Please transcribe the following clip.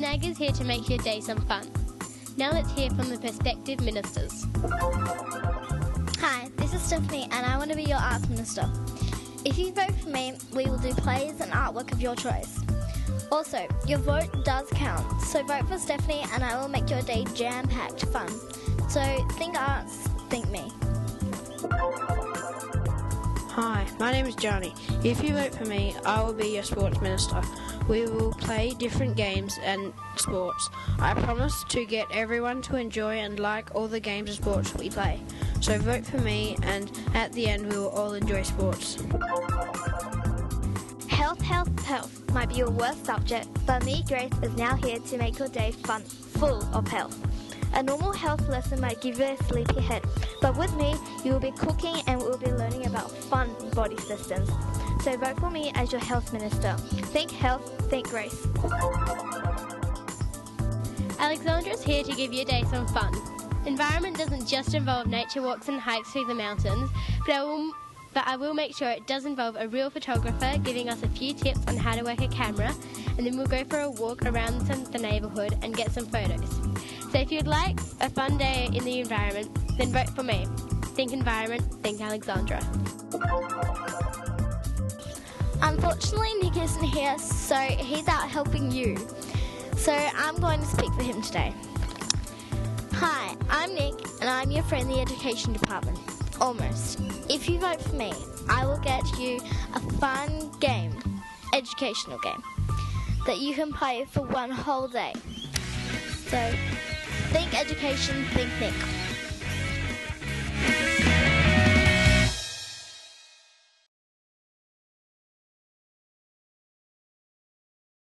Snag is here to make your day some fun. Now let's hear from the prospective ministers. Hi, this is Stephanie and I want to be your arts minister. If you vote for me, we will do plays and artwork of your choice. Also, your vote does count, so vote for Stephanie and I will make your day jam-packed fun. So think arts, think me. Hi, my name is Johnny. If you vote for me, I will be your sports minister. We will play different games and sports. I promise to get everyone to enjoy and like all the games and sports we play. So vote for me and at the end we will all enjoy sports. Health, health, health might be your worst subject, but me, Grace, is now here to make your day fun, full of health. A normal health lesson might give you a sleepy head, but with me, you will be cooking and we will be learning about fun body systems. So vote for me as your health minister. Think health, think Grace. Alexandra is here to give your day some fun. Environment doesn't just involve nature walks and hikes through the mountains, but I will make sure it does involve a real photographer giving us a few tips on how to work a camera, and then we'll go for a walk around the neighbourhood and get some photos. So if you'd like a fun day in the environment, then vote for me. Think environment, think Alexandra. Unfortunately, Nick isn't here, so he's out helping you. So I'm going to speak for him today. Hi, I'm Nick, and I'm your friend in the Education Department. Almost. If you vote for me, I will get you a fun game, educational game, that you can play for one whole day. So, think education, think Nick.